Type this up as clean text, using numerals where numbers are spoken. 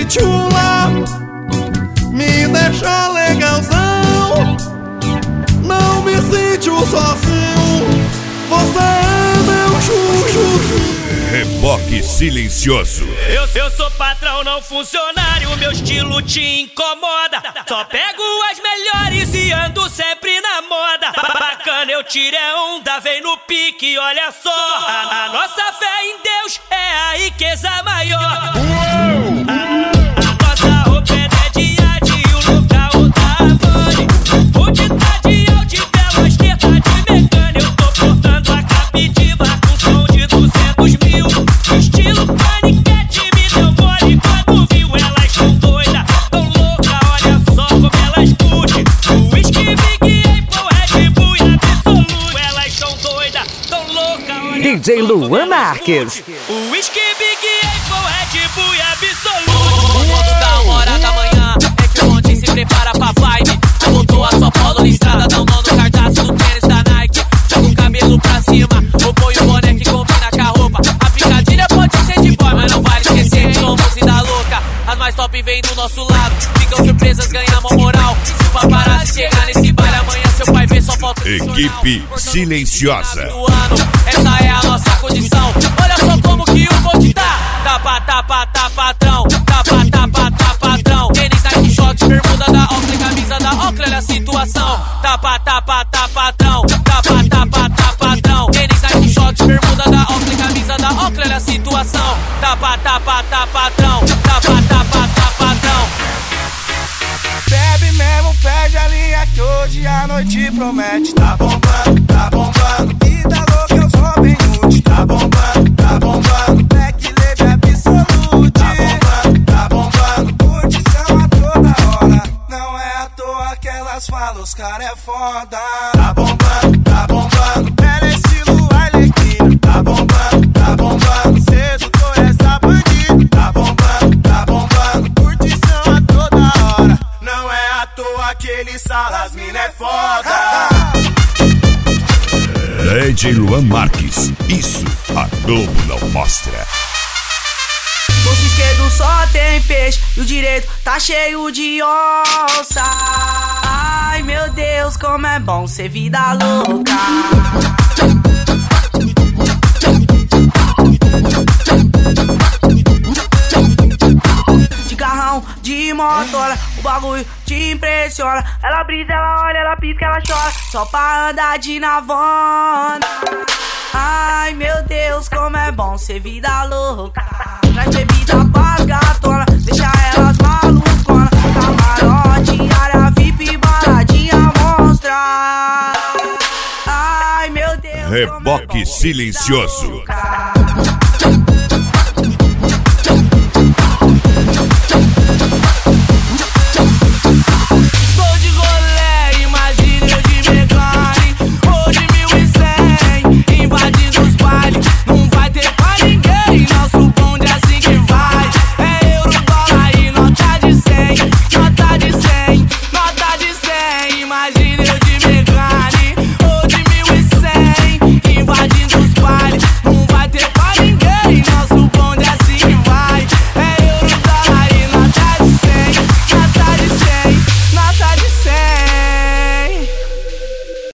pitula me deixa legalzão. Não me sinto sozinho, você é meu chuchuzinho. Reboque silencioso. Eu sou patrão, não funcionário, meu estilo te incomoda. Só pego as melhores e ando sempre na moda. Bacana, eu tirei onda, vem no pique, olha só. A nossa fé em Deus é a riqueza maior. A nossa roupa é de arte e o local da Havane. O de tá de alto, belas tetas de mecânica. Eu tô portando a captiva com som de 200 mil. Estilo paniquete, me deu mole quando viu. Elas tão doidas, tão louca, olha só como elas curtem. O whisky, Big Apple, Red Bull e Absolute. Elas tão doidas, tão louca, olha DJ Luan Marques. o whisky, Big Apple, Red Bull e Absolute. Quando dá 1h da manhã, é que o monte se prepara pra vibe. Botou a sua polo listrada, dá um nó no cartaz do tênis da Nike. Joga o cabelo pra cima, ou põe o boné que combina com a roupa. A picadilha pode ser de boy, mas não vale esquecer que somos vida louca. As mais top vêm do nosso lado, ficam surpresas, ganhamos moral. Se o paparazzi chegar nesse baile amanhã, seu pai vê só foto. Equipe silenciosa. Essa é a nossa condição. Olha só como que o bonde tá. Tapa, tapa, tapa, patrão. Tapa, tapa, tapa, patrão. Tênis, Nike, short, bermuda da Oakley, camisa da Oakley, olha a situação. Tapa, tapa, tapa, patrão. Tapa, tapa, tapa, patrão. Tênis, Nike, short, bermuda da Oakley, camisa da Oakley, olha a situação. Tapa, tapa, tapa, patrão. Tapa, tapa, tapa, patrão. Bebe mesmo, perde a linha que hoje a noite promete. Tá bombando, vida louca, eu sou bem útil. Tá bombando, Black Label Absolute. Tá bombando, curtição a toda hora. Não é à toa que elas falam, os cara é foda. Tá bombando, ela é estilo Arlequina. Tá bombando, sedutor essa bandida. Tá bombando, curtição a toda hora. Não é à toa aquele salas, mina é foda. DJ Luan Marques. Isso a Globo não mostra. Bolso esquerdo só tem peixe e o direito tá cheio de onça. Ai meu Deus, como é bom ser vida louca. De carrão, de motora, o bagulho te impressiona. Ela brisa, ela olha, ela pisca, ela chora, só pra andar de navona. Ai meu Deus, como é bom ser vida louca. Traz bebida pras gatona, deixa elas malucona. Camarote, área VIP, baladinha monstra. Ai meu Deus, Reboque silencioso.